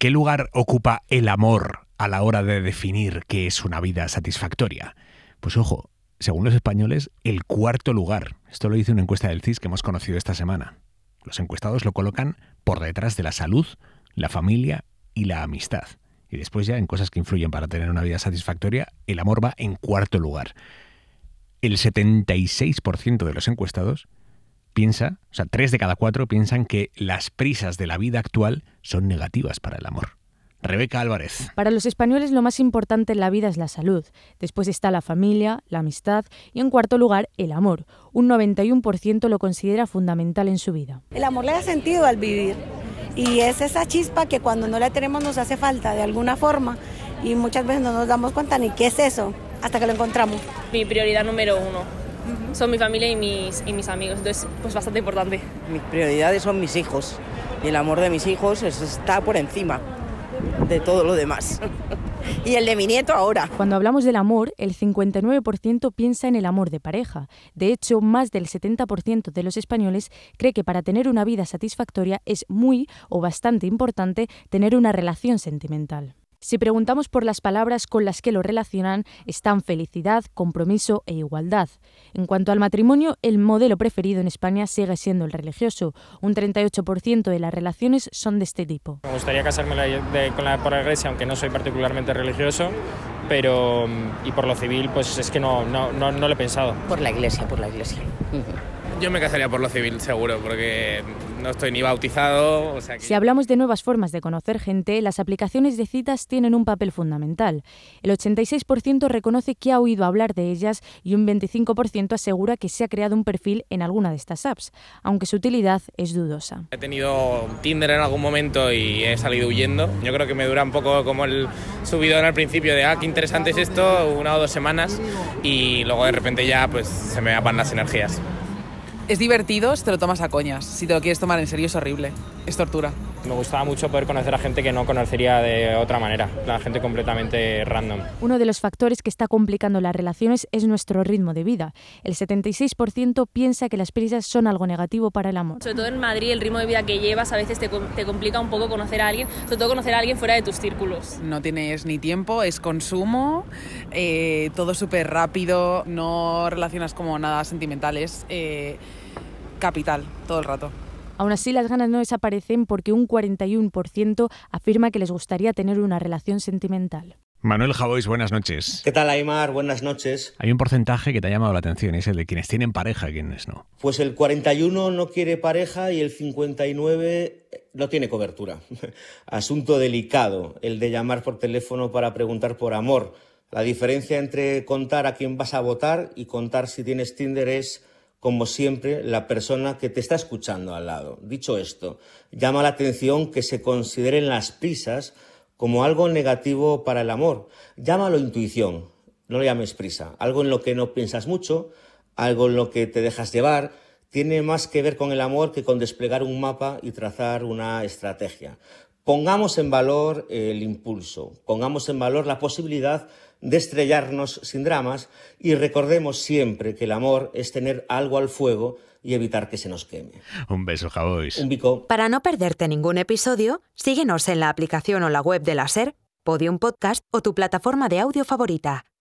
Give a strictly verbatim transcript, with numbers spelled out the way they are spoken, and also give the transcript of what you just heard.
¿Qué lugar ocupa el amor a la hora de definir qué es una vida satisfactoria? Pues ojo, según los españoles, el cuarto lugar. Esto lo dice una encuesta del C I S que hemos conocido esta semana. Los encuestados lo colocan por detrás de la salud, la familia y la amistad. Y después ya en cosas que influyen para tener una vida satisfactoria, el amor va en cuarto lugar. El setenta y seis por ciento de los encuestados piensa, o sea, tres de cada cuatro piensan que las prisas de la vida actual son negativas para el amor. Rebeca Álvarez. Para los españoles lo más importante en la vida es la salud. Después está la familia, la amistad y en cuarto lugar el amor. Un noventa y uno por ciento lo considera fundamental en su vida. El amor le da sentido al vivir y es esa chispa que cuando no la tenemos nos hace falta de alguna forma y muchas veces no nos damos cuenta ni qué es eso hasta que lo encontramos. Mi prioridad número uno uh-huh. son mi familia y mis, y mis amigos, entonces pues bastante importante. Mis prioridades son mis hijos y el amor de mis hijos está por encima de todo lo demás. Y el de mi nieto ahora. Cuando hablamos del amor, el cincuenta y nueve por ciento piensa en el amor de pareja. De hecho, más del setenta por ciento de los españoles cree que para tener una vida satisfactoria es muy o bastante importante tener una relación sentimental. Si preguntamos por las palabras con las que lo relacionan, están felicidad, compromiso e igualdad. En cuanto al matrimonio, el modelo preferido en España sigue siendo el religioso. Un treinta y ocho por ciento de las relaciones son de este tipo. Me gustaría casarme de, con la, por la iglesia, aunque no soy particularmente religioso, pero y por lo civil, pues es que no, no, no, no lo he pensado. Por la iglesia, por la iglesia. Yo me casaría por lo civil, seguro, porque no estoy ni bautizado. O sea que... Si hablamos de nuevas formas de conocer gente, las aplicaciones de citas tienen un papel fundamental. El ochenta y seis por ciento reconoce que ha oído hablar de ellas y un veinticinco por ciento asegura que se ha creado un perfil en alguna de estas apps, aunque su utilidad es dudosa. He tenido Tinder en algún momento y he salido huyendo. Yo creo que me dura un poco como el subidón al principio de ah, qué interesante es esto, una o dos semanas, y luego de repente ya pues se me apagan las energías. Es divertido si te lo tomas a coñas. Si te lo quieres tomar en serio es horrible. Es tortura. Me gustaba mucho poder conocer a gente que no conocería de otra manera. La gente completamente random. Uno de los factores que está complicando las relaciones es nuestro ritmo de vida. El setenta y seis por ciento piensa que las prisas son algo negativo para el amor. Sobre todo en Madrid, el ritmo de vida que llevas a veces te, te complica un poco conocer a alguien, sobre todo conocer a alguien fuera de tus círculos. No tienes ni tiempo, es consumo, eh, todo súper rápido, no relacionas como nada sentimental, es eh, capital todo el rato. Aún así, las ganas no desaparecen porque un cuarenta y uno por ciento afirma que les gustaría tener una relación sentimental. Manuel Javois, buenas noches. ¿Qué tal, Aimar? Buenas noches. Hay un porcentaje que te ha llamado la atención, es el de quienes tienen pareja y quienes no. Pues el cuarenta y uno no quiere pareja y el cincuenta y nueve no tiene cobertura. Asunto delicado, el de llamar por teléfono para preguntar por amor. La diferencia entre contar a quién vas a votar y contar si tienes Tinder es, como siempre, la persona que te está escuchando al lado. Dicho esto, llama la atención que se consideren las prisas como algo negativo para el amor. Llámalo intuición, no lo llames prisa. Algo en lo que no piensas mucho, algo en lo que te dejas llevar, tiene más que ver con el amor que con desplegar un mapa y trazar una estrategia. Pongamos en valor el impulso, pongamos en valor la posibilidad de estrellarnos sin dramas y recordemos siempre que el amor es tener algo al fuego y evitar que se nos queme. Un beso, Javois. Un bico. Para no perderte ningún episodio, síguenos en la aplicación o la web de la SER, Podium Podcast o tu plataforma de audio favorita.